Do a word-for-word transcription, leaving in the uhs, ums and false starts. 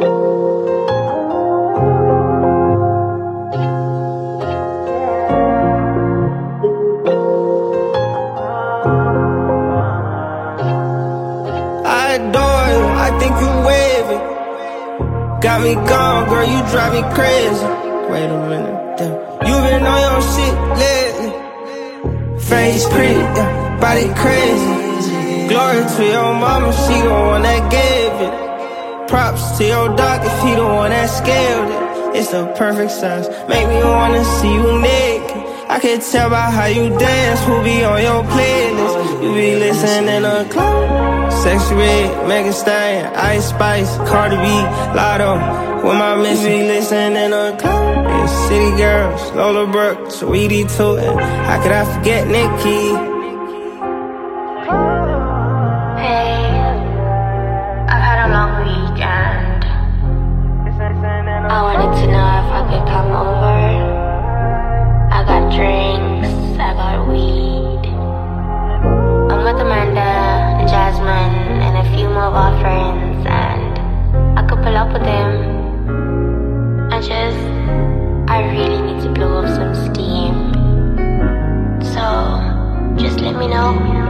I adore you, I think you wavy. Got me gone, girl, you drive me crazy. Wait a minute, damn. You been on your shit lately. Face pretty, yeah, body crazy. Glory to your mama, she the one that gave it. Props to your dog if he the one that scaled it. It's the perfect size, make me wanna see you naked. I can tell by how you dance who be on your playlist. You be listening to club, Sexy Red, Megan Thee Stallion, Ice Spice, Cardi B, Lotto. With my miss, be listening to club, and City Girls, Lola Brooke, Sweetie too, and how could I forget Nicki? I wanted to know if I could come over. I got drinks, I got weed. I'm with Amanda and Jasmine and a few more of our friends, and I could pull up with them. I just, I really need to blow up some steam. So, just let me know.